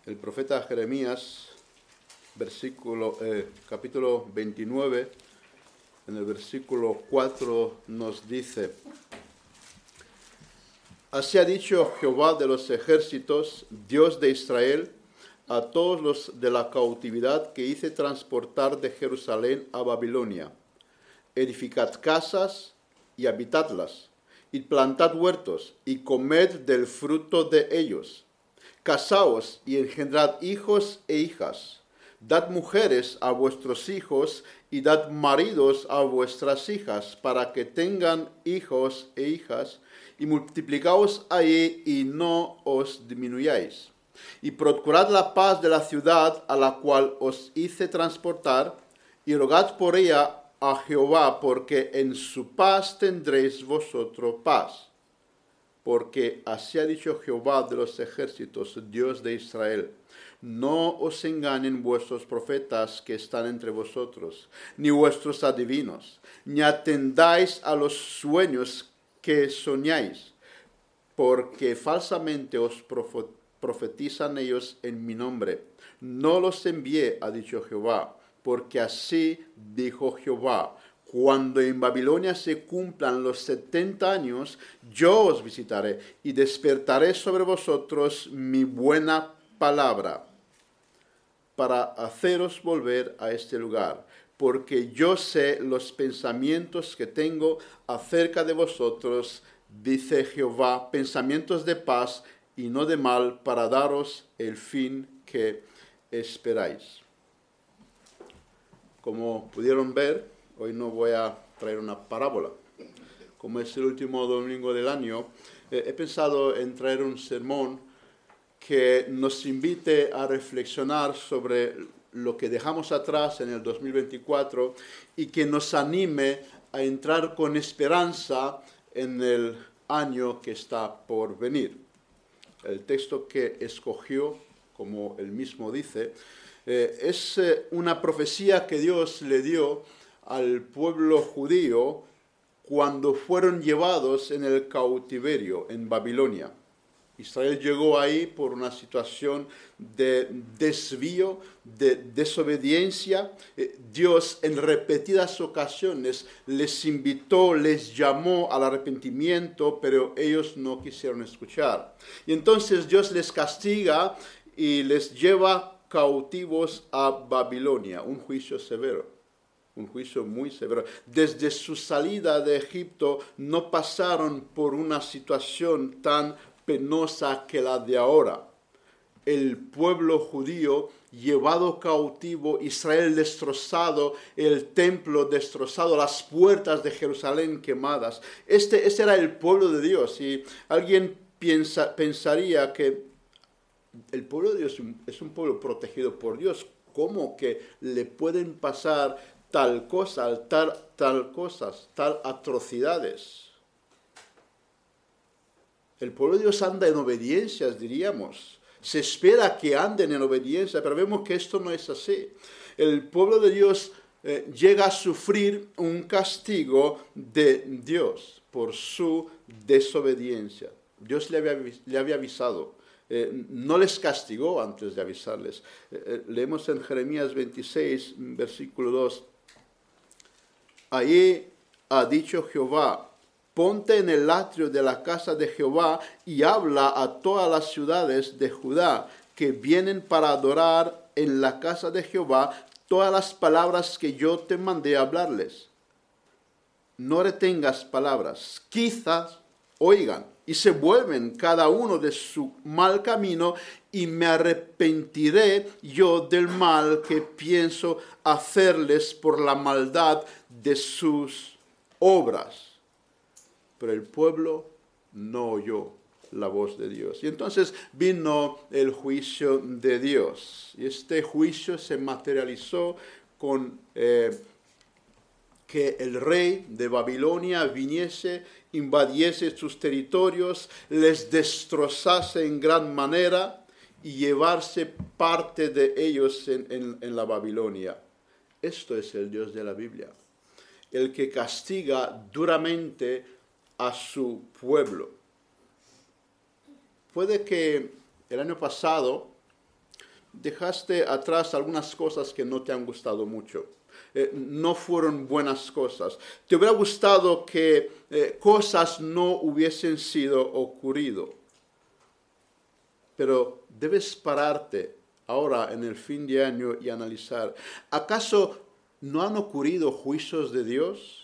El profeta Jeremías, capítulo 29, en el versículo 4 nos dice: Así ha dicho Jehová de los ejércitos, Dios de Israel, a todos los de la cautividad que hice transportar de Jerusalén a Babilonia: edificad casas y habitadlas, y plantad huertos, y comed del fruto de ellos. Casaos y engendrad hijos e hijas. Dad mujeres a vuestros hijos y dad maridos a vuestras hijas, para que tengan hijos e hijas, y multiplicaos ahí y no os disminuyáis. Y procurad la paz de la ciudad a la cual os hice transportar, y rogad por ella a Jehová, porque en su paz tendréis vosotros paz. Porque así ha dicho Jehová de los ejércitos, Dios de Israel: no os engañen vuestros profetas que están entre vosotros, ni vuestros adivinos, ni atendáis a los sueños que soñáis, porque falsamente os profetizan ellos en mi nombre. No los envié, ha dicho Jehová, porque así dijo Jehová: cuando en Babilonia se cumplan los 70 años, yo os visitaré y despertaré sobre vosotros mi buena palabra para haceros volver a este lugar, porque yo sé los pensamientos que tengo acerca de vosotros, dice Jehová, pensamientos de paz y no de mal, para daros el fin que esperáis. Como pudieron ver, hoy no voy a traer una parábola. Como es el último domingo del año, he pensado en traer un sermón que nos invite a reflexionar sobre lo que dejamos atrás en el 2024 y que nos anime a entrar con esperanza en el año que está por venir. El texto que escogió, como él mismo dice, es una profecía que Dios le dio al pueblo judío cuando fueron llevados en el cautiverio en Babilonia. Israel llegó ahí por una situación de desvío, de desobediencia. Dios en repetidas ocasiones les invitó, les llamó al arrepentimiento, pero ellos no quisieron escuchar. Y entonces Dios les castiga y les lleva cautivos a Babilonia, un juicio severo. Un juicio muy severo. Desde su salida de Egipto no pasaron por una situación tan penosa que la de ahora. El pueblo judío llevado cautivo, Israel destrozado, el templo destrozado, las puertas de Jerusalén quemadas. Este era el pueblo de Dios. Y alguien pensaría que el pueblo de Dios es un pueblo protegido por Dios. ¿Cómo que le pueden pasar tal cosas, tal atrocidades? El pueblo de Dios anda en obediencias, diríamos. Se espera que anden en obediencia, pero vemos que esto no es así. El pueblo de Dios llega a sufrir un castigo de Dios por su desobediencia. Dios le había avisado. No les castigó antes de avisarles. Leemos en Jeremías 26, versículo 2. Allí ha dicho Jehová: ponte en el atrio de la casa de Jehová y habla a todas las ciudades de Judá que vienen para adorar en la casa de Jehová todas las palabras que yo te mandé hablarles. No retengas palabras, quizás oigan y se vuelven cada uno de su mal camino, y me arrepentiré yo del mal que pienso hacerles por la maldad de sus obras. Pero el pueblo no oyó la voz de Dios. Y entonces vino el juicio de Dios. Y este juicio se materializó con que el rey de Babilonia viniese, invadiese sus territorios, les destrozase en gran manera y llevarse parte de ellos en la Babilonia. Esto es el Dios de la Biblia, el que castiga duramente a su pueblo. Puede que el año pasado dejaste atrás algunas cosas que no te han gustado mucho. No fueron buenas cosas. Te hubiera gustado que cosas no hubiesen sido ocurrido. Pero debes pararte ahora en el fin de año y analizar. ¿Acaso no han ocurrido juicios de Dios?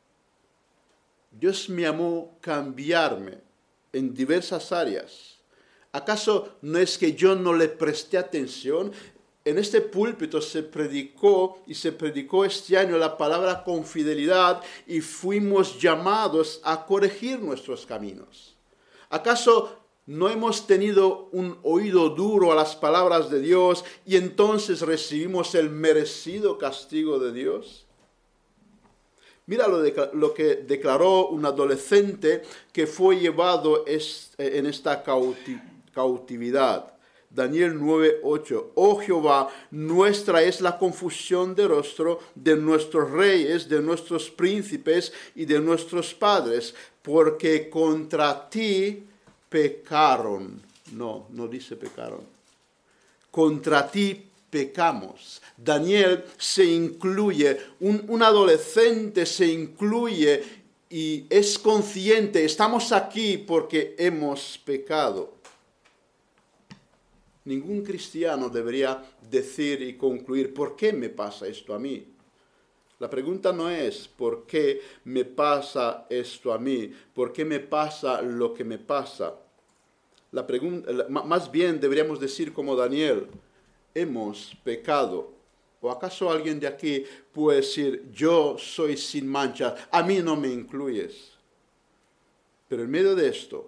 Dios me llamó a cambiarme en diversas áreas. ¿Acaso no es que yo no le presté atención? En este púlpito se predicó este año la palabra con fidelidad y fuimos llamados a corregir nuestros caminos. ¿Acaso no hemos tenido un oído duro a las palabras de Dios y entonces recibimos el merecido castigo de Dios? Mira lo que declaró un adolescente que fue llevado en esta cautividad. Daniel 9:8. Oh Jehová, nuestra es la confusión de rostro de nuestros reyes, de nuestros príncipes y de nuestros padres, porque contra ti pecaron. No dice pecaron. Contra ti pecamos. Daniel se incluye, un adolescente se incluye y es consciente, estamos aquí porque hemos pecado. Ningún cristiano debería decir y concluir, ¿por qué me pasa esto a mí? La pregunta no es, ¿por qué me pasa esto a mí? ¿Por qué me pasa lo que me pasa? Más bien deberíamos decir como Daniel, hemos pecado. ¿O acaso alguien de aquí puede decir, yo soy sin mancha, a mí no me incluyes? Pero en medio de esto,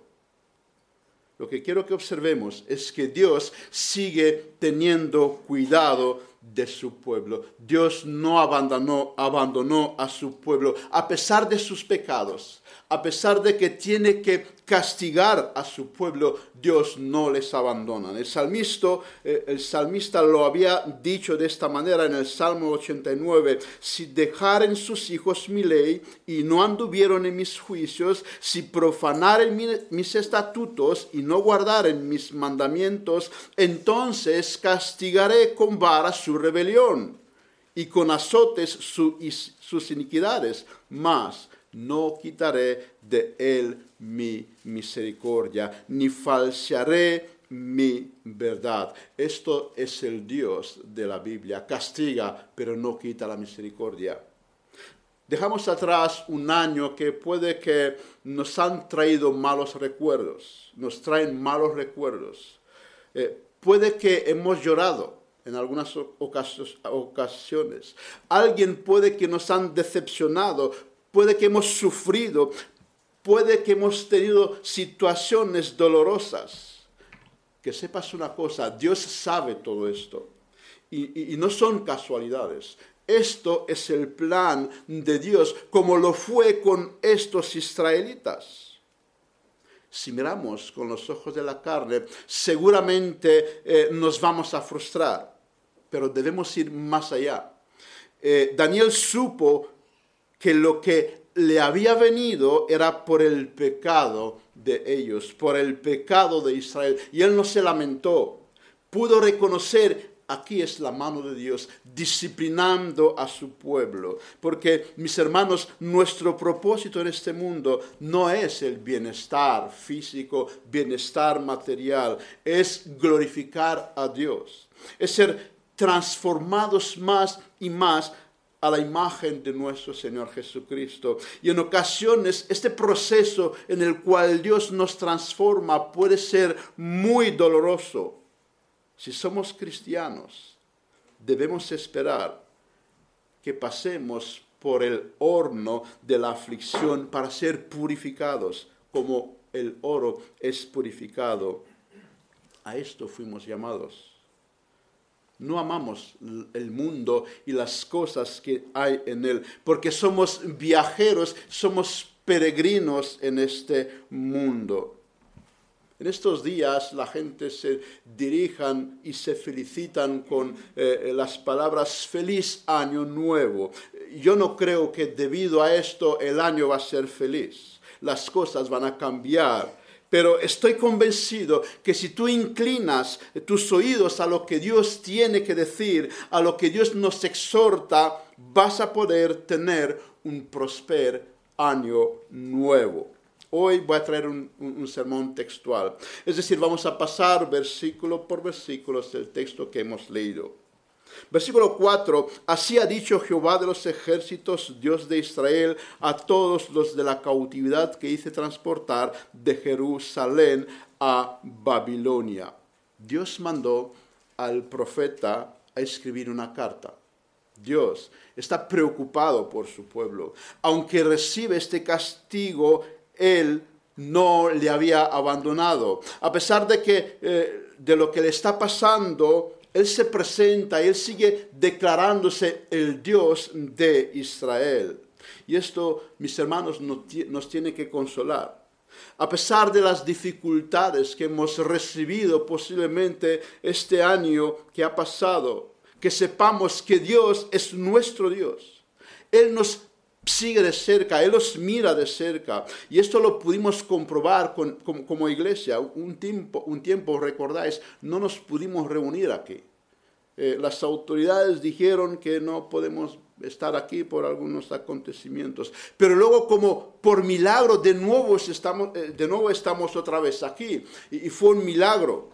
lo que quiero que observemos es que Dios sigue teniendo cuidado de su pueblo. Dios no abandonó a su pueblo a pesar de sus pecados. A pesar de que tiene que castigar a su pueblo, Dios no les abandona. El salmista lo había dicho de esta manera en el Salmo 89. Si dejaren sus hijos mi ley y no anduvieron en mis juicios, si profanaren mis estatutos y no guardaren mis mandamientos, entonces castigaré con vara su rebelión y con azotes sus iniquidades. Mas no quitaré de él mi misericordia, ni falsearé mi verdad. Esto es el Dios de la Biblia. Castiga, pero no quita la misericordia. Dejamos atrás un año que puede que nos han traído malos recuerdos. Nos traen malos recuerdos. Puede que hemos llorado en algunas ocasiones. Alguien puede que nos han decepcionado. Puede que hemos sufrido, puede que hemos tenido situaciones dolorosas. Que sepas una cosa, Dios sabe todo esto. Y no son casualidades. Esto es el plan de Dios, como lo fue con estos israelitas. Si miramos con los ojos de la carne, seguramente nos vamos a frustrar. Pero debemos ir más allá. Daniel supo que lo que le había venido era por el pecado de ellos, por el pecado de Israel. Y él no se lamentó. Pudo reconocer, aquí es la mano de Dios, disciplinando a su pueblo. Porque, mis hermanos, nuestro propósito en este mundo no es el bienestar físico, bienestar material. Es glorificar a Dios. Es ser transformados más y más a la imagen de nuestro Señor Jesucristo. Y en ocasiones este proceso en el cual Dios nos transforma puede ser muy doloroso. Si somos cristianos, debemos esperar que pasemos por el horno de la aflicción para ser purificados, como el oro es purificado. A esto fuimos llamados. No amamos el mundo y las cosas que hay en él, porque somos viajeros, somos peregrinos en este mundo. En estos días la gente se dirijan y se felicitan con las palabras feliz año nuevo. Yo no creo que debido a esto el año va a ser feliz. Las cosas van a cambiar. Pero estoy convencido que si tú inclinas tus oídos a lo que Dios tiene que decir, a lo que Dios nos exhorta, vas a poder tener un próspero año nuevo. Hoy voy a traer un sermón textual. Es decir, vamos a pasar versículo por versículo el texto que hemos leído. Versículo 4, así ha dicho Jehová de los ejércitos, Dios de Israel, a todos los de la cautividad que hice transportar de Jerusalén a Babilonia. Dios mandó al profeta a escribir una carta. Dios está preocupado por su pueblo. Aunque recibe este castigo, Él no le había abandonado. A pesar de que de lo que le está pasando, Él se presenta, Él sigue declarándose el Dios de Israel. Y esto, mis hermanos, nos tiene que consolar. A pesar de las dificultades que hemos recibido posiblemente este año que ha pasado, que sepamos que Dios es nuestro Dios. Él nos sigue de cerca, Él los mira de cerca. Y esto lo pudimos comprobar como iglesia. Un tiempo, recordáis, no nos pudimos reunir aquí. Las autoridades dijeron que no podemos estar aquí por algunos acontecimientos. Pero luego, como por milagro, de nuevo estamos otra vez aquí. Y fue un milagro.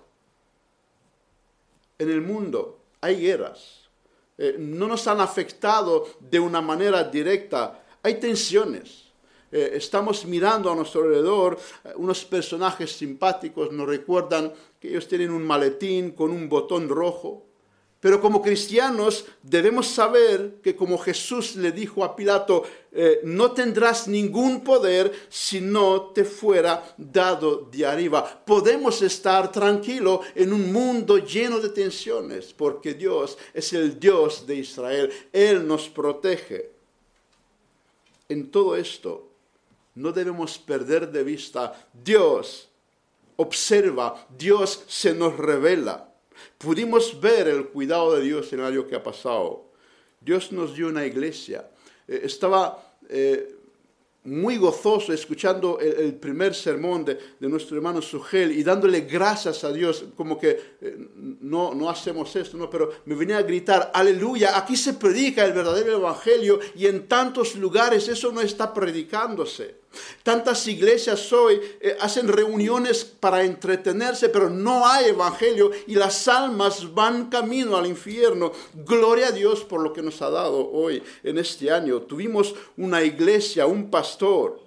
En el mundo hay guerras. No nos han afectado de una manera directa. Hay tensiones. Estamos mirando a nuestro alrededor, unos personajes simpáticos nos recuerdan que ellos tienen un maletín con un botón rojo. Pero como cristianos debemos saber que como Jesús le dijo a Pilato, no tendrás ningún poder si no te fuera dado de arriba. Podemos estar tranquilos en un mundo lleno de tensiones, porque Dios es el Dios de Israel. Él nos protege. En todo esto, no debemos perder de vista, Dios observa, Dios se nos revela. Pudimos ver el cuidado de Dios en el año que ha pasado. Dios nos dio una iglesia. Estaba muy gozoso escuchando el primer sermón de nuestro hermano Sugel y dándole gracias a Dios, como que no hacemos esto, ¿no? Pero me venía a gritar, aleluya, aquí se predica el verdadero evangelio y en tantos lugares eso no está predicándose. Tantas iglesias hoy hacen reuniones para entretenerse, pero no hay evangelio y las almas van camino al infierno. Gloria a Dios por lo que nos ha dado hoy en este año. Tuvimos una iglesia, un pastor.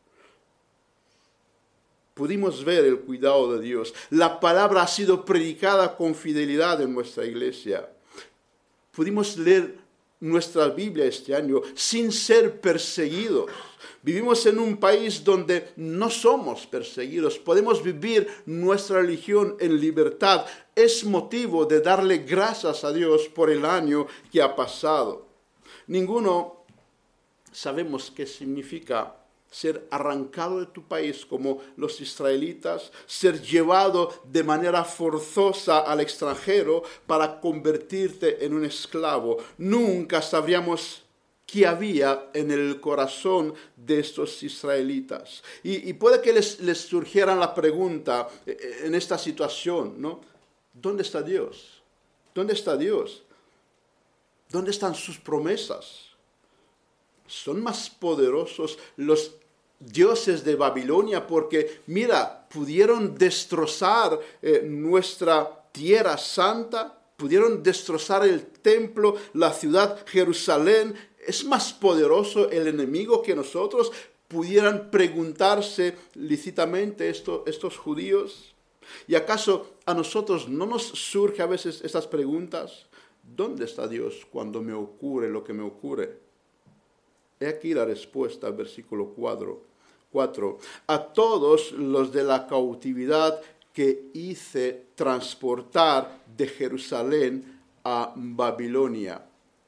Pudimos ver el cuidado de Dios. La palabra ha sido predicada con fidelidad en nuestra iglesia. Pudimos leer nuestra Biblia este año sin ser perseguidos. Vivimos en un país donde no somos perseguidos. Podemos vivir nuestra religión en libertad. Es motivo de darle gracias a Dios por el año que ha pasado. Ninguno sabemos qué significa ser arrancado de tu país como los israelitas, ser llevado de manera forzosa al extranjero para convertirte en un esclavo. Nunca sabríamos qué había en el corazón de estos israelitas. Y puede que les surgiera la pregunta en esta situación, ¿no? ¿Dónde está Dios? ¿Dónde está Dios? ¿Dónde están sus promesas? Son más poderosos los dioses de Babilonia porque, mira, pudieron destrozar nuestra tierra santa, pudieron destrozar el templo, la ciudad Jerusalén. ¿Es más poderoso el enemigo que nosotros? ¿Pudieran preguntarse lícitamente estos judíos? ¿Y acaso a nosotros no nos surge a veces estas preguntas? ¿Dónde está Dios cuando me ocurre lo que me ocurre? He aquí la respuesta al versículo 4. A todos los de la cautividad que hice transportar de Jerusalén a Babilonia.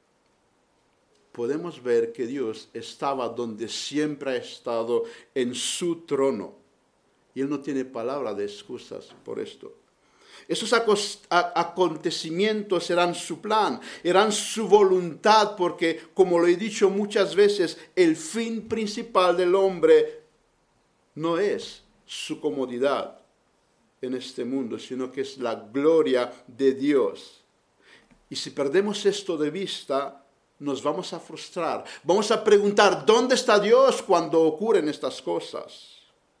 Podemos ver que Dios estaba donde siempre ha estado, en su trono. Y Él no tiene palabra de excusas por esto. Esos acontecimientos eran su plan, eran su voluntad, porque, como lo he dicho muchas veces, el fin principal del hombre no es su comodidad en este mundo, sino que es la gloria de Dios. Y si perdemos esto de vista, nos vamos a frustrar. Vamos a preguntar, ¿dónde está Dios cuando ocurren estas cosas?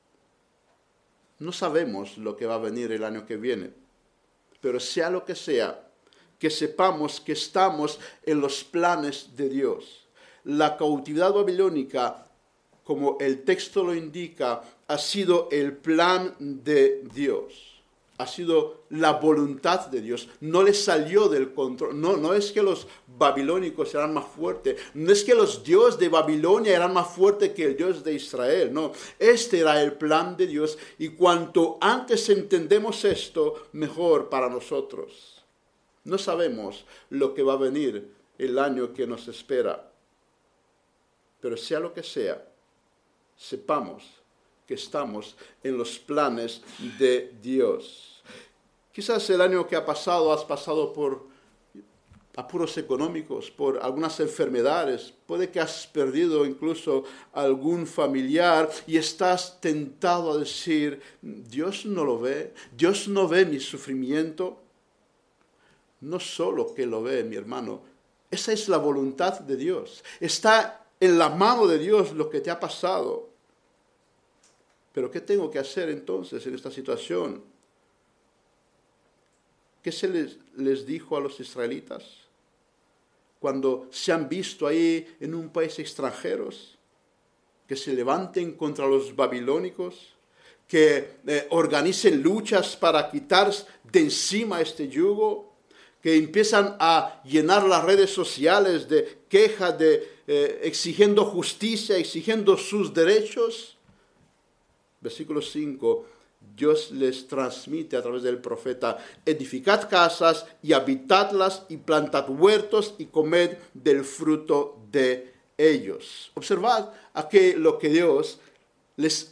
No sabemos lo que va a venir el año que viene, pero sea lo que sea, que sepamos que estamos en los planes de Dios. La cautividad babilónica, como el texto lo indica, ha sido el plan de Dios. Ha sido la voluntad de Dios. No le salió del control. No es que los babilónicos eran más fuertes. No es que los dioses de Babilonia eran más fuertes que el Dios de Israel. No, este era el plan de Dios. Y cuanto antes entendemos esto, mejor para nosotros. No sabemos lo que va a venir el año que nos espera. Pero sea lo que sea, sepamos que estamos en los planes de Dios. Quizás el año que ha pasado has pasado por apuros económicos, por algunas enfermedades. Puede que has perdido incluso algún familiar y estás tentado a decir, Dios no lo ve, Dios no ve mi sufrimiento. No solo que lo ve, mi hermano, esa es la voluntad de Dios. Está en la mano de Dios lo que te ha pasado. Pero ¿qué tengo que hacer entonces en esta situación? ¿Qué se les dijo a los israelitas cuando se han visto ahí en un país extranjeros? Que se levanten contra los babilónicos, que organicen luchas para quitar de encima este yugo, que empiezan a llenar las redes sociales de quejas, exigiendo justicia, exigiendo sus derechos. Versículo 5, Dios les transmite a través del profeta, edificad casas y habitadlas y plantad huertos y comed del fruto de ellos. Observad aquí lo que Dios les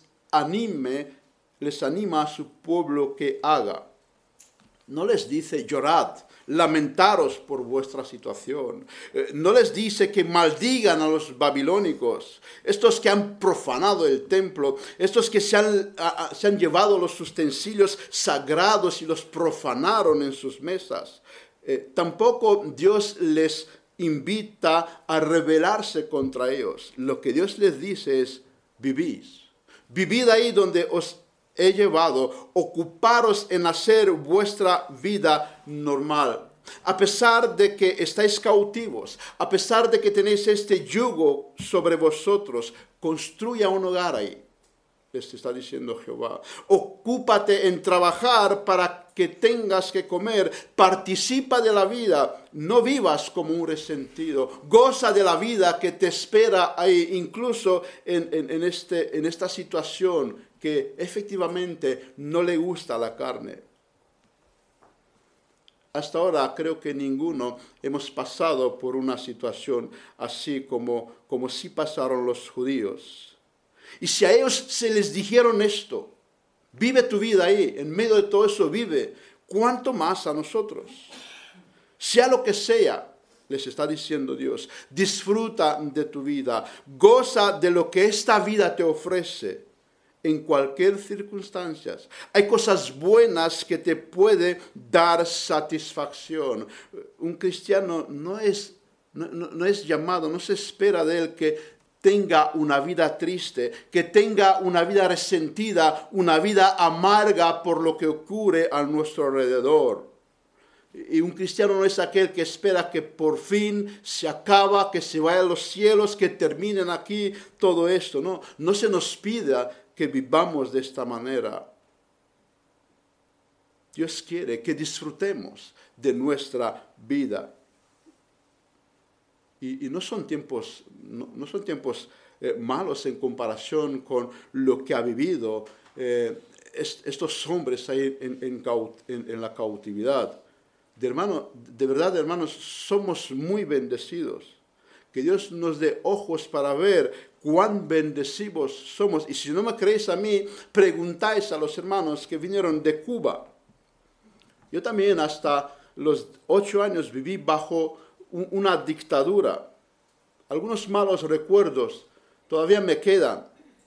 anima a su pueblo que haga. No les dice llorad, lamentaros por vuestra situación. No les dice que maldigan a los babilónicos, estos que han profanado el templo, estos que se han llevado los utensilios sagrados y los profanaron en sus mesas. Tampoco Dios les invita a rebelarse contra ellos. Lo que Dios les dice es, vivid ahí donde os he llevado, ocuparos en hacer vuestra vida normal. A pesar de que estáis cautivos, a pesar de que tenéis este yugo sobre vosotros, construya un hogar ahí. Les está diciendo Jehová. Ocúpate en trabajar para que tengas que comer. Participa de la vida. No vivas como un resentido. Goza de la vida que te espera ahí, incluso en esta situación que efectivamente no le gusta la carne. Hasta ahora creo que ninguno hemos pasado por una situación así como sí pasaron los judíos. Y si a ellos se les dijeron esto, vive tu vida ahí, en medio de todo eso vive, ¿cuánto más a nosotros? Sea lo que sea, les está diciendo Dios, disfruta de tu vida, goza de lo que esta vida te ofrece. En cualquier circunstancia. Hay cosas buenas que te puede dar satisfacción. Un cristiano no es llamado, no se espera de él que tenga una vida triste, que tenga una vida resentida, una vida amarga por lo que ocurre a nuestro alrededor. Y un cristiano no es aquel que espera que por fin se acaba, que se vaya a los cielos, que terminen aquí todo esto. No se nos pida que vivamos de esta manera. Dios quiere que disfrutemos de nuestra vida. Y no son tiempos malos en comparación con lo que ha vivido estos hombres ahí en la cautividad. De verdad, hermanos, somos muy bendecidos. Que Dios nos dé ojos para ver cuán bendecidos somos. Y si no me creéis a mí, preguntáis a los hermanos que vinieron de Cuba. Yo también hasta los 8 años viví bajo una dictadura. Algunos malos recuerdos todavía me quedan.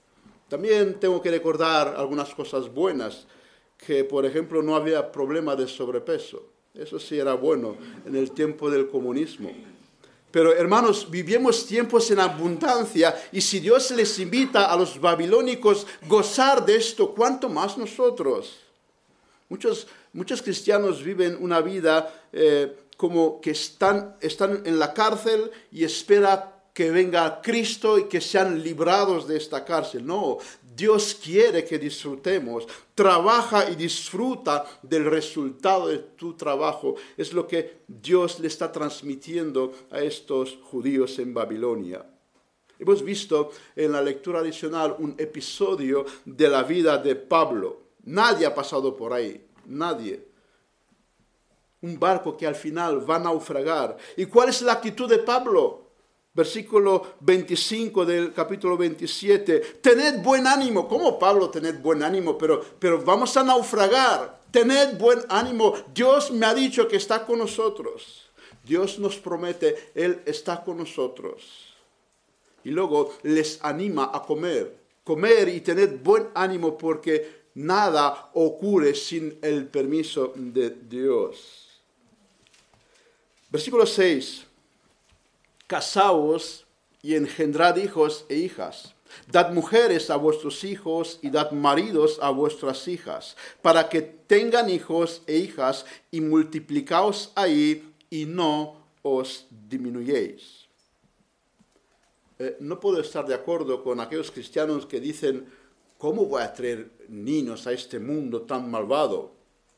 También tengo que recordar algunas cosas buenas, que por ejemplo no había problema de sobrepeso. Eso sí era bueno en el tiempo del comunismo. Pero hermanos, vivimos tiempos en abundancia y si Dios les invita a los babilónicos a gozar de esto, ¿cuánto más nosotros? Muchos cristianos viven una vida como que están en la cárcel y esperan que venga Cristo y que sean librados de esta cárcel. No, Dios quiere que disfrutemos. Trabaja y disfruta del resultado de tu trabajo. Es lo que Dios le está transmitiendo a estos judíos en Babilonia. Hemos visto en la lectura adicional un episodio de la vida de Pablo. Nadie ha pasado por ahí, nadie. Un barco que al final va a naufragar. ¿Y cuál es la actitud de Pablo? Versículo 25 del capítulo 27. Tened buen ánimo. ¿Cómo Pablo tened buen ánimo? Pero vamos a naufragar. Tened buen ánimo. Dios me ha dicho que está con nosotros. Dios nos promete, Él está con nosotros. Y luego les anima a comer. Comer y tener buen ánimo porque nada ocurre sin el permiso de Dios. Versículo 6. Casaos y engendrad hijos e hijas. Dad mujeres a vuestros hijos y dad maridos a vuestras hijas, para que tengan hijos e hijas y multiplicaos ahí y no os disminuyéis. No puedo estar de acuerdo con aquellos cristianos que dicen, ¿cómo voy a traer niños a este mundo tan malvado?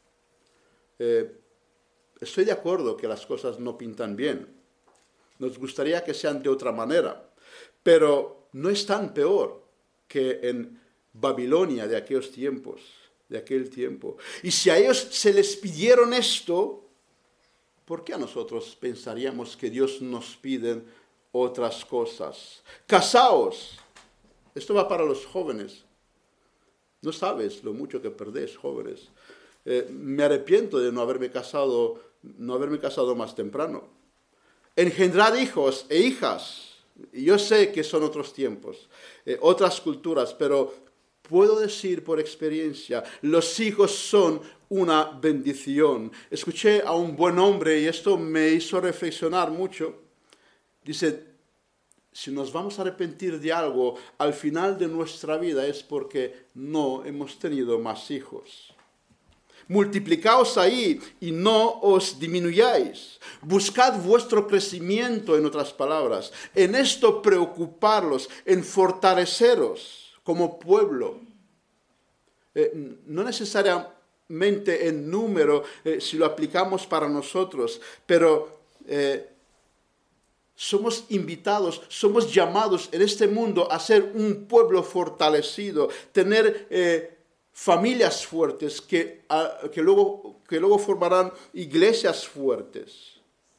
Estoy de acuerdo que las cosas no pintan bien. Nos gustaría que sean de otra manera, pero no es tan peor que en Babilonia de aquellos tiempos, de aquel tiempo. Y si a ellos se les pidieron esto, ¿por qué a nosotros pensaríamos que Dios nos pide otras cosas? Casaos. Esto va para los jóvenes. No sabes lo mucho que perdés, jóvenes. Me arrepiento de no haberme casado más temprano. Engendrad hijos e hijas. Yo sé que son otros tiempos, otras culturas, pero puedo decir por experiencia, los hijos son una bendición. Escuché a un buen hombre y esto me hizo reflexionar mucho. Dice, si nos vamos a arrepentir de algo al final de nuestra vida es porque no hemos tenido más hijos. Multiplicaos ahí y no os disminuyáis. Buscad vuestro crecimiento, en otras palabras. En esto preocuparlos, en fortaleceros como pueblo. No necesariamente en número, si lo aplicamos para nosotros, pero somos invitados, somos llamados en este mundo a ser un pueblo fortalecido, tener familias fuertes que luego formarán iglesias fuertes.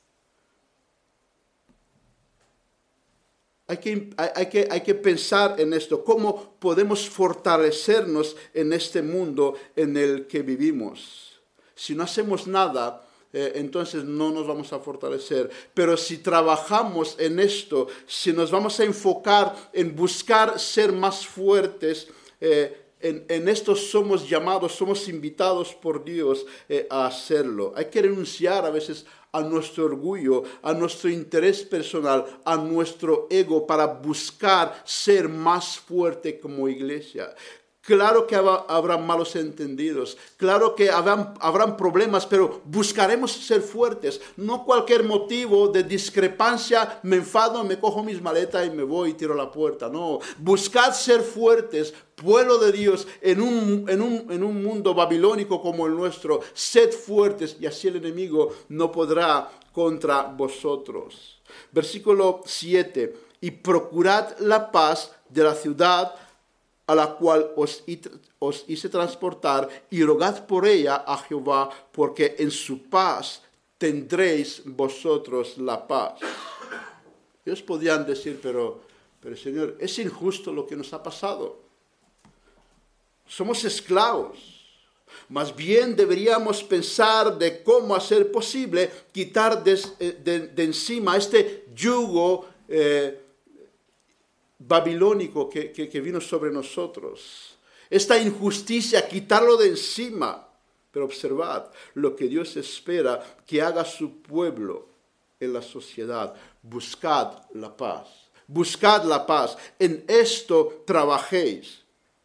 Hay que pensar en esto, cómo podemos fortalecernos en este mundo en el que vivimos. Si no hacemos nada, entonces no nos vamos a fortalecer. Pero si trabajamos en esto, si nos vamos a enfocar en buscar ser más fuertes, en esto somos llamados, somos invitados por Dios a hacerlo. Hay que renunciar a veces a nuestro orgullo, a nuestro interés personal, a nuestro ego para buscar ser más fuerte como iglesia. Claro que habrá malos entendidos, claro que habrán problemas, pero buscaremos ser fuertes. No cualquier motivo de discrepancia, me enfado, me cojo mis maletas y me voy y tiro la puerta. No, buscad ser fuertes, pueblo de Dios, en un mundo babilónico como el nuestro. Sed fuertes y así el enemigo no podrá contra vosotros. Versículo 7. Y procurad la paz de la ciudad a la cual os hice transportar, y rogad por ella a Jehová, porque en su paz tendréis vosotros la paz. Ellos podían decir, pero Señor, es injusto lo que nos ha pasado. Somos esclavos. Más bien deberíamos pensar de cómo hacer posible quitar de encima este yugo babilónico que vino sobre nosotros. Esta injusticia, quitarlo de encima. Pero observad lo que Dios espera que haga su pueblo en la sociedad. Buscad la paz. Buscad la paz. En esto trabajéis.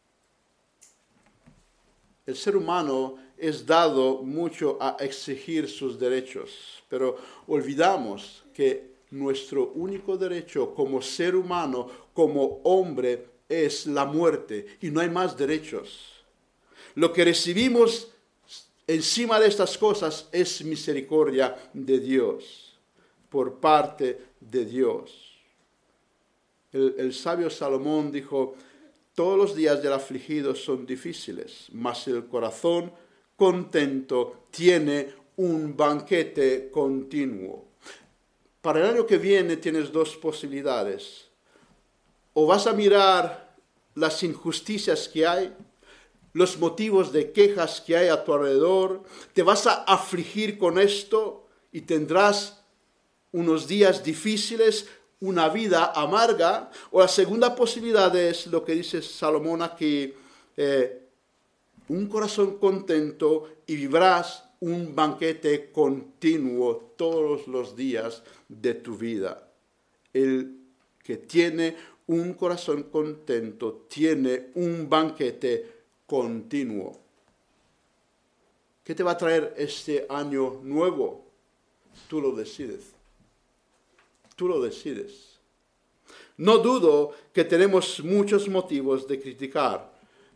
El ser humano es dado mucho a exigir sus derechos, pero olvidamos que nuestro único derecho como ser humano, como hombre, es la muerte y no hay más derechos. Lo que recibimos encima de estas cosas es misericordia de Dios, por parte de Dios. El sabio Salomón dijo: todos los días del afligido son difíciles, mas el corazón contento tiene un banquete continuo. Para el año que viene tienes dos posibilidades. O vas a mirar las injusticias que hay, los motivos de quejas que hay a tu alrededor, te vas a afligir con esto y tendrás unos días difíciles, una vida amarga. O la segunda posibilidad es lo que dice Salomón aquí: un corazón contento y vivirás un banquete continuo todos los días de tu vida. El que tiene un corazón contento tiene un banquete continuo. ¿Qué te va a traer este año nuevo? Tú lo decides. Tú lo decides. No dudo que tenemos muchos motivos de criticar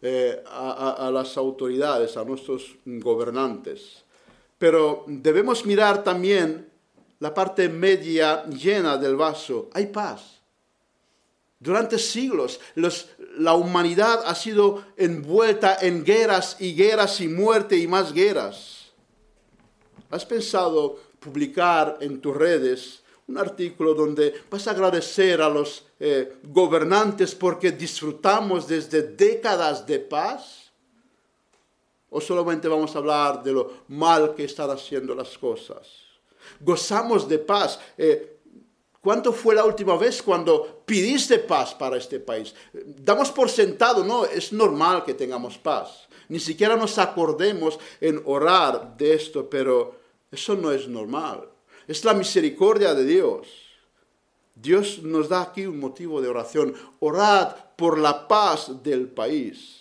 a las autoridades, a nuestros gobernantes. Pero debemos mirar también la parte media llena del vaso. Hay paz. Durante siglos la humanidad ha sido envuelta en guerras y muerte y más guerras. ¿Has pensado publicar en tus redes un artículo donde vas a agradecer a los gobernantes porque disfrutamos desde décadas de paz? ¿O solamente vamos a hablar de lo mal que están haciendo las cosas? Gozamos de paz. ¿Cuánto fue la última vez cuando pidiste paz para este país? Damos por sentado, no, es normal que tengamos paz. Ni siquiera nos acordemos en orar de esto, pero eso no es normal. Es la misericordia de Dios. Dios nos da aquí un motivo de oración. Orad por la paz del país.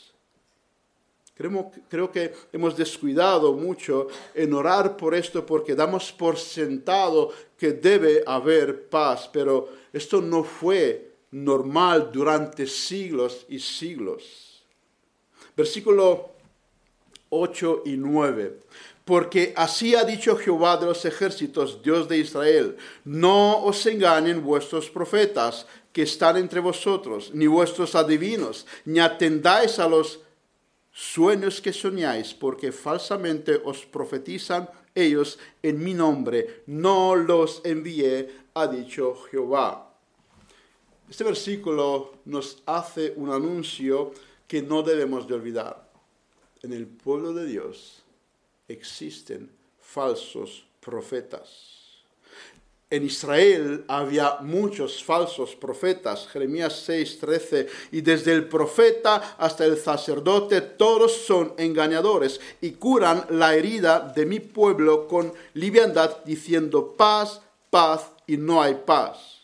Creo que hemos descuidado mucho en orar por esto porque damos por sentado que debe haber paz, pero esto no fue normal durante siglos y siglos. Versículo 8 y 9. Porque así ha dicho Jehová de los ejércitos, Dios de Israel: no os engañen vuestros profetas que están entre vosotros, ni vuestros adivinos, ni atendáis a los sueños que soñáis, porque falsamente os profetizan ellos en mi nombre. No los envié, ha dicho Jehová. Este versículo nos hace un anuncio que no debemos de olvidar. En el pueblo de Dios existen falsos profetas. En Israel había muchos falsos profetas, Jeremías 6:13, y desde el profeta hasta el sacerdote todos son engañadores y curan la herida de mi pueblo con liviandad, diciendo paz, paz, y no hay paz.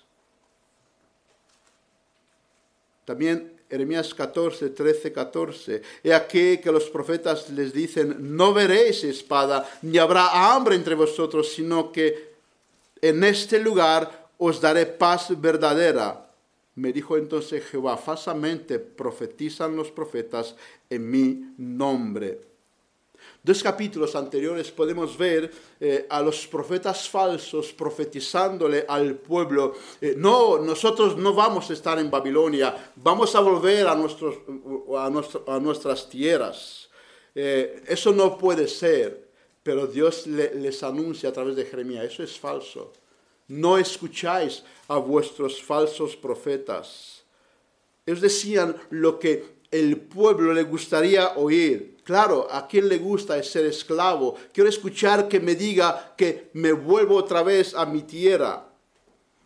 También Jeremías 14. He aquí que los profetas les dicen: no veréis espada, ni habrá hambre entre vosotros, sino que en este lugar os daré paz verdadera. Me dijo entonces Jehová: falsamente profetizan los profetas en mi nombre. 2 capítulos anteriores podemos ver a los profetas falsos profetizándole al pueblo: no, nosotros no vamos a estar en Babilonia, vamos a volver a nuestras tierras. Eso no puede ser. Pero Dios les anuncia a través de Jeremías: eso es falso. No escucháis a vuestros falsos profetas. Ellos decían lo que el pueblo le gustaría oír. Claro, ¿a quién le gusta ser esclavo? Quiero escuchar que me diga que me vuelvo otra vez a mi tierra.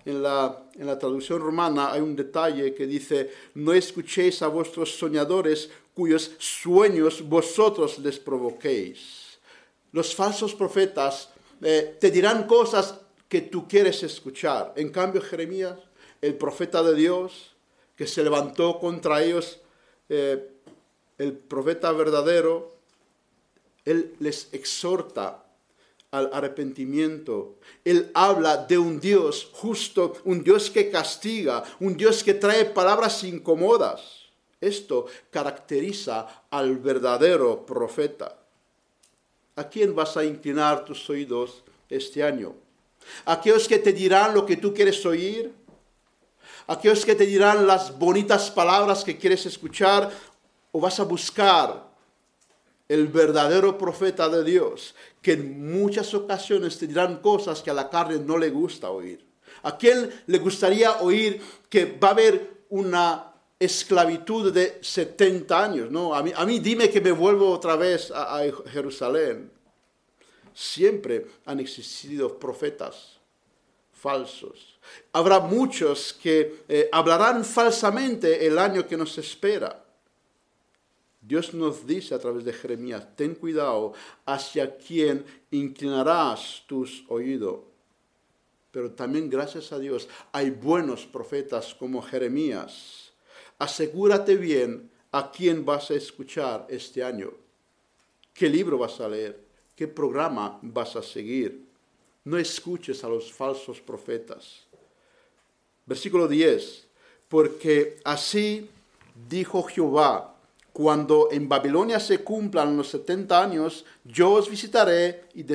en la traducción romana hay un detalle que dice: no escuchéis a vuestros soñadores cuyos sueños vosotros les provoquéis. Los falsos profetas te dirán cosas que tú quieres escuchar. En cambio, Jeremías, el profeta de Dios, que se levantó contra ellos, el profeta verdadero, él les exhorta al arrepentimiento. Él habla de un Dios justo, un Dios que castiga, un Dios que trae palabras incómodas. Esto caracteriza al verdadero profeta. ¿A quién vas a inclinar tus oídos este año? ¿Aquellos que te dirán lo que tú quieres oír? ¿Aquellos que te dirán las bonitas palabras que quieres escuchar? ¿O vas a buscar el verdadero profeta de Dios, que en muchas ocasiones te dirán cosas que a la carne no le gusta oír? ¿A quién le gustaría oír que va a haber una esclavitud de 70 años? No, a mí dime que me vuelvo otra vez a Jerusalén. Siempre han existido profetas falsos. Habrá muchos que hablarán falsamente el año que nos espera. Dios nos dice a través de Jeremías: ten cuidado hacia quién inclinarás tus oídos. Pero también, gracias a Dios, hay buenos profetas como Jeremías. Asegúrate bien a quién vas a escuchar este año. ¿Qué libro vas a leer? ¿Qué programa vas a seguir? No escuches a los falsos profetas. Versículo 10. Porque así dijo Jehová: cuando en Babilonia se cumplan los 70 años, yo os visitaré y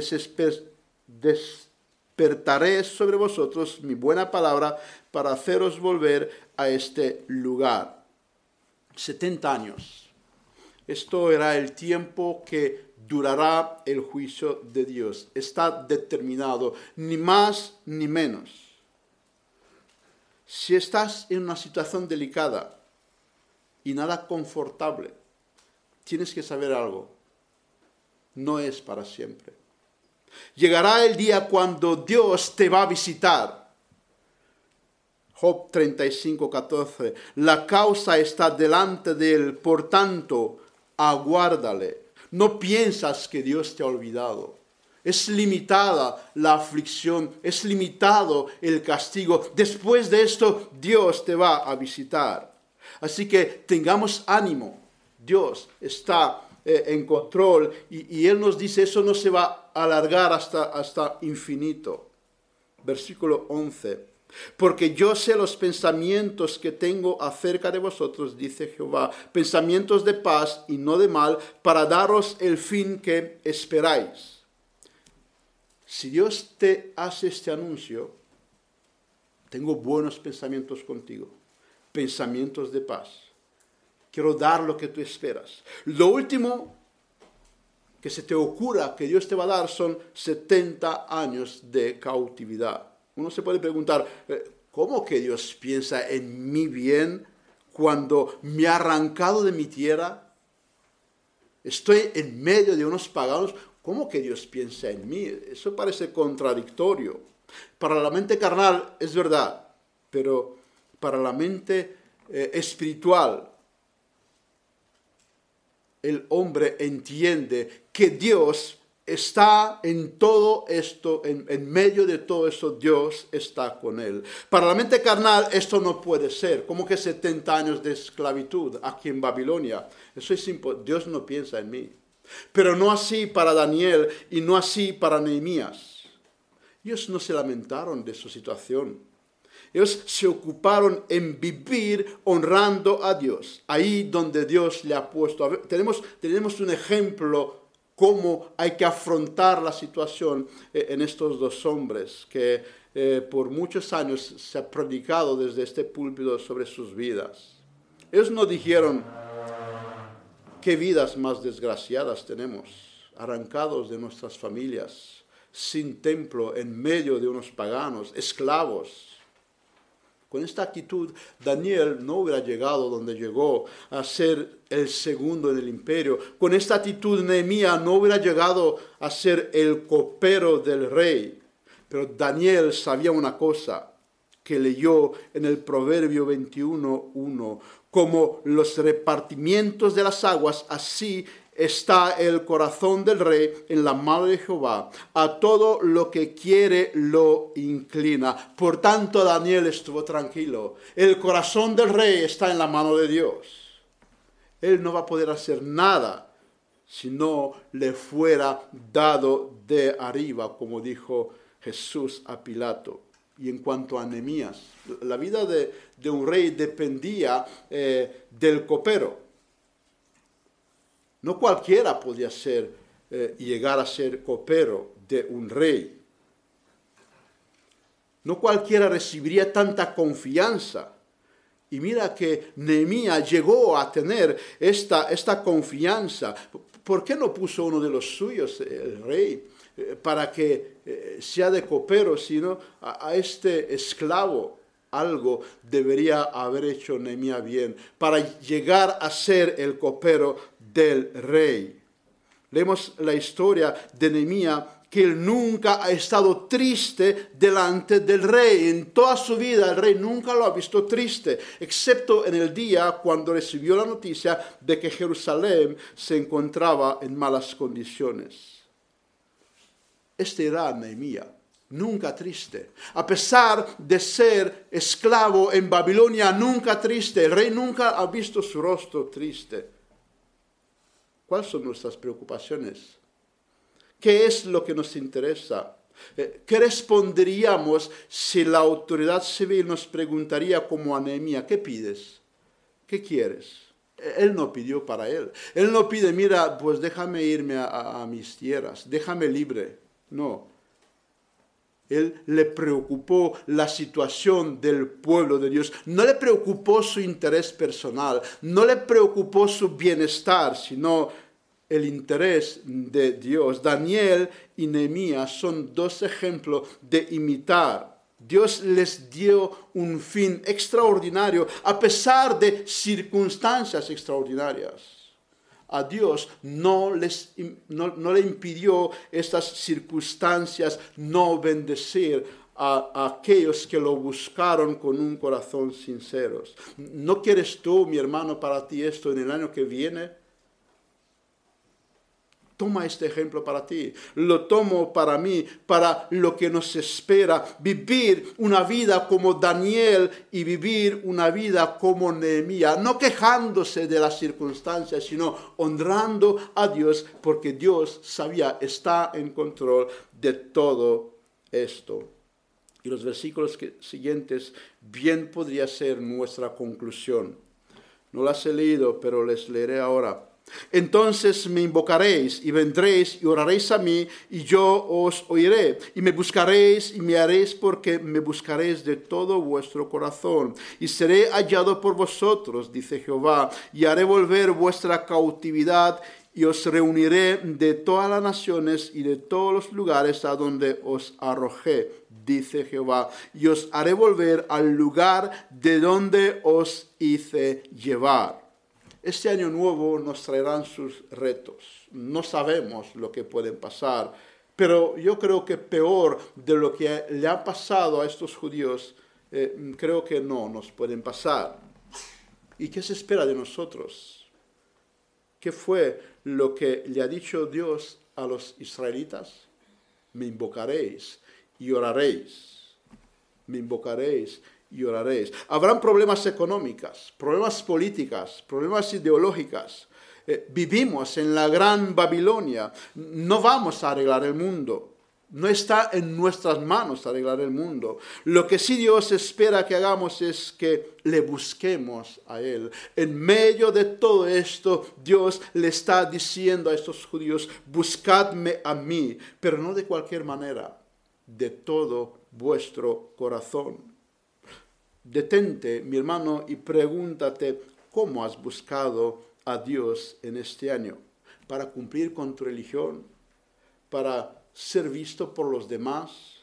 despertaré sobre vosotros mi buena palabra para haceros volver a este lugar. 70 años. Esto era el tiempo que durará el juicio de Dios. Está determinado, ni más ni menos. Si estás en una situación delicada y nada confortable, tienes que saber algo: no es para siempre. Llegará el día cuando Dios te va a visitar. Job 35:14. La causa está delante de él, por tanto, aguárdale. No piensas que Dios te ha olvidado. Es limitada la aflicción, es limitado el castigo. Después de esto, Dios te va a visitar. Así que tengamos ánimo. Dios está en control y Él nos dice: eso no se va a alargar hasta infinito. Versículo 11. Porque yo sé los pensamientos que tengo acerca de vosotros, dice Jehová, pensamientos de paz y no de mal, para daros el fin que esperáis. Si Dios te hace este anuncio: tengo buenos pensamientos contigo, pensamientos de paz. Quiero dar lo que tú esperas. Lo último que se te ocurra que Dios te va a dar son 70 años de cautividad. Uno se puede preguntar: ¿cómo que Dios piensa en mi bien cuando me ha arrancado de mi tierra? Estoy en medio de unos paganos. ¿Cómo que Dios piensa en mí? Eso parece contradictorio. Para la mente carnal es verdad, pero para la mente espiritual, el hombre entiende que Dios está en todo esto, en medio de todo esto, Dios está con él. Para la mente carnal esto no puede ser. ¿Cómo que 70 años de esclavitud aquí en Babilonia? Eso es imposible. Dios no piensa en mí. Pero no así para Daniel y no así para Nehemías. Ellos no se lamentaron de su situación. Ellos se ocuparon en vivir honrando a Dios, ahí donde Dios le ha puesto. Tenemos un ejemplo cómo hay que afrontar la situación en estos dos hombres que por muchos años se ha predicado desde este púlpito sobre sus vidas. Ellos no dijeron: qué vidas más desgraciadas tenemos, arrancados de nuestras familias, sin templo, en medio de unos paganos, esclavos. Con esta actitud, Daniel no hubiera llegado donde llegó, a ser el segundo en el imperio. Con esta actitud, Nehemías no hubiera llegado a ser el copero del rey. Pero Daniel sabía una cosa: que leyó en el Proverbio 21:1. Como los repartimientos de las aguas, así está el corazón del rey en la mano de Jehová. A todo lo que quiere lo inclina. Por tanto, Daniel estuvo tranquilo. El corazón del rey está en la mano de Dios. Él no va a poder hacer nada si no le fuera dado de arriba, como dijo Jesús a Pilato. Y en cuanto a Nehemías, la vida de un rey dependía del copero. No cualquiera podía llegar a ser copero de un rey. No cualquiera recibiría tanta confianza. Y mira que Nehemías llegó a tener esta confianza. ¿Por qué no puso uno de los suyos, el rey, para que sea de copero, sino a este esclavo? Algo debería haber hecho Nehemías bien para llegar a ser el copero del rey. Leemos la historia de Nehemías, que él nunca ha estado triste delante del rey. En toda su vida el rey nunca lo ha visto triste, excepto en el día cuando recibió la noticia de que Jerusalén se encontraba en malas condiciones. Este era Nehemías, nunca triste. A pesar de ser esclavo en Babilonia, nunca triste. El rey nunca ha visto su rostro triste. ¿Cuáles son nuestras preocupaciones? ¿Qué es lo que nos interesa? ¿Qué responderíamos si la autoridad civil nos preguntaría como a Nehemías, ¿qué pides? ¿Qué quieres? Él no pidió para él. Él no pide, mira, pues déjame irme a mis tierras, déjame libre. No. Él le preocupó la situación del pueblo de Dios. No le preocupó su interés personal, no le preocupó su bienestar, sino el interés de Dios. Daniel y Nehemías son dos ejemplos de imitar. Dios les dio un fin extraordinario a pesar de circunstancias extraordinarias. A Dios no le impidió estas circunstancias no bendecir a aquellos que lo buscaron con un corazón sincero. ¿No quieres tú, mi hermano, para ti esto en el año que viene? Toma este ejemplo para ti, lo tomo para mí, para lo que nos espera, vivir una vida como Daniel y vivir una vida como Nehemías, no quejándose de las circunstancias, sino honrando a Dios, porque Dios está en control de todo esto. Y los versículos siguientes bien podría ser nuestra conclusión. No las he leído, pero les leeré ahora. Entonces me invocaréis y vendréis y oraréis a mí y yo os oiré y me buscaréis y me haréis porque me buscaréis de todo vuestro corazón y seré hallado por vosotros, dice Jehová, y haré volver vuestra cautividad y os reuniré de todas las naciones y de todos los lugares a donde os arrojé, dice Jehová, y os haré volver al lugar de donde os hice llevar. Este año nuevo nos traerán sus retos. No sabemos lo que pueden pasar, pero yo creo que peor de lo que le ha pasado a estos judíos, creo que no nos pueden pasar. ¿Y qué se espera de nosotros? ¿Qué fue lo que le ha dicho Dios a los israelitas? Me invocaréis y oraréis. Me invocaréis y oraréis. Habrán problemas económicos, problemas políticos, problemas ideológicos. Vivimos en la gran Babilonia. No vamos a arreglar el mundo. No está en nuestras manos arreglar el mundo. Lo que sí Dios espera que hagamos es que le busquemos a Él. En medio de todo esto, Dios le está diciendo a estos judíos, buscadme a mí, pero no de cualquier manera, de todo vuestro corazón. Detente, mi hermano, y pregúntate cómo has buscado a Dios en este año. ¿Para cumplir con tu religión? ¿Para ser visto por los demás?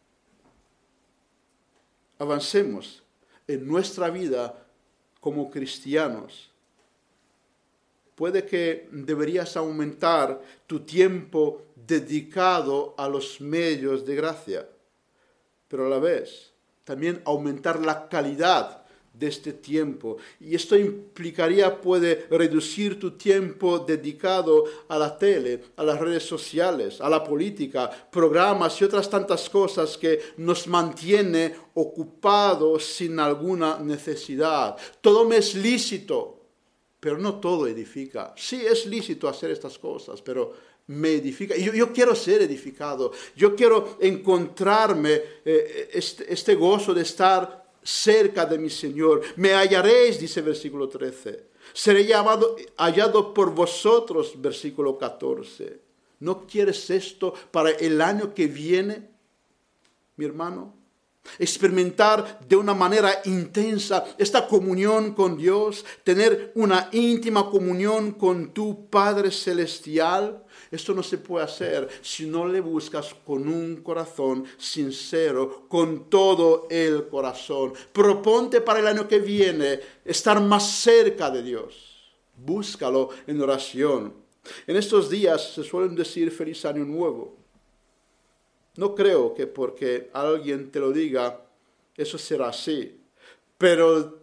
Avancemos en nuestra vida como cristianos. Puede que deberías aumentar tu tiempo dedicado a los medios de gracia, pero a la vez también aumentar la calidad de este tiempo. Y esto puede reducir tu tiempo dedicado a la tele, a las redes sociales, a la política, programas y otras tantas cosas que nos mantiene ocupados sin alguna necesidad. Todo me es lícito, pero no todo edifica. Sí, es lícito hacer estas cosas, pero me edifica. Yo quiero ser edificado. Yo quiero encontrarme este gozo de estar cerca de mi Señor. Me hallaréis, dice versículo 13. Seré hallado por vosotros, versículo 14. ¿No quieres esto para el año que viene, mi hermano? Experimentar de una manera intensa esta comunión con Dios, tener una íntima comunión con tu Padre Celestial. Esto no se puede hacer si no le buscas con un corazón sincero, con todo el corazón. Proponte para el año que viene estar más cerca de Dios. Búscalo en oración. En estos días se suelen decir feliz año nuevo. No creo que porque alguien te lo diga, eso será así. Pero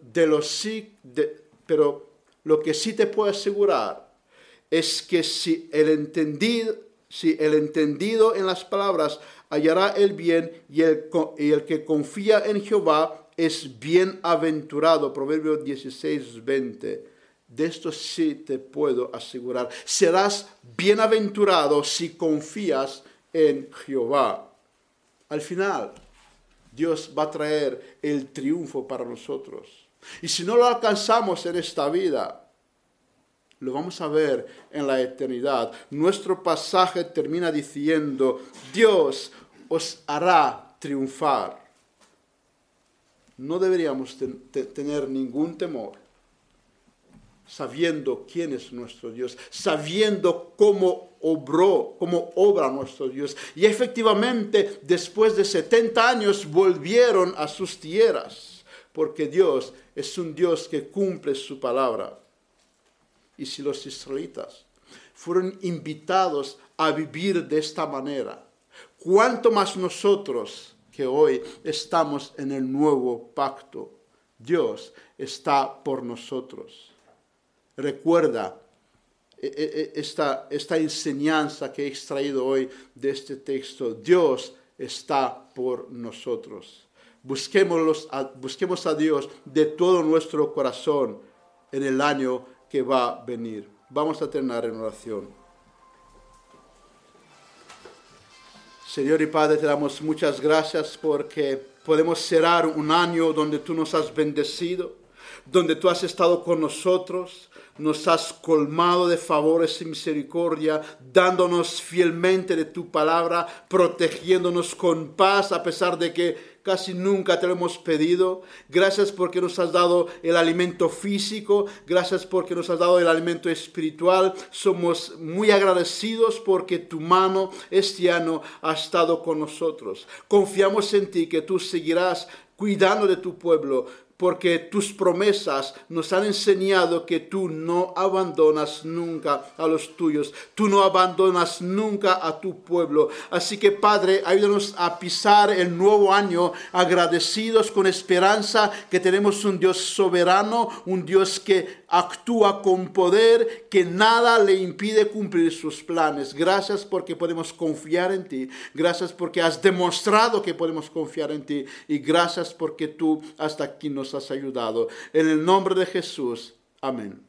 lo que sí te puedo asegurar es que si el entendido en las palabras hallará el bien y el que confía en Jehová es bienaventurado. Proverbios 16:20. De esto sí te puedo asegurar. Serás bienaventurado si confías en Jehová. Al final, Dios va a traer el triunfo para nosotros. Y si no lo alcanzamos en esta vida, lo vamos a ver en la eternidad. Nuestro pasaje termina diciendo, Dios os hará triunfar. No deberíamos tener ningún temor, sabiendo quién es nuestro Dios, sabiendo cómo obra nuestro Dios. Y efectivamente, después de 70 años, volvieron a sus tierras, porque Dios es un Dios que cumple su palabra. Y si los israelitas fueron invitados a vivir de esta manera, ¿cuánto más nosotros que hoy estamos en el nuevo pacto? Dios está por nosotros. Recuerda esta enseñanza que he extraído hoy de este texto. Dios está por nosotros. Busquemos a Dios de todo nuestro corazón en el año que va a venir. Vamos a terminar en oración. Señor y Padre, te damos muchas gracias porque podemos cerrar un año donde tú nos has bendecido, donde tú has estado con nosotros, nos has colmado de favores y misericordia, dándonos fielmente de tu palabra, protegiéndonos con paz a pesar de que casi nunca te lo hemos pedido. Gracias porque nos has dado el alimento físico, gracias porque nos has dado el alimento espiritual. Somos muy agradecidos porque tu mano este año ha estado con nosotros. Confiamos en ti que tú seguirás cuidando de tu pueblo, porque tus promesas nos han enseñado que tú no abandonas nunca a los tuyos, tú no abandonas nunca a tu pueblo. Así que, Padre, ayúdanos a pisar el nuevo año agradecidos, con esperanza que tenemos un Dios soberano, un Dios que actúa con poder, que nada le impide cumplir sus planes. Gracias porque podemos confiar en ti, gracias porque has demostrado que podemos confiar en ti, y gracias porque tú hasta aquí nos has ayudado. En el nombre de Jesús. Amén.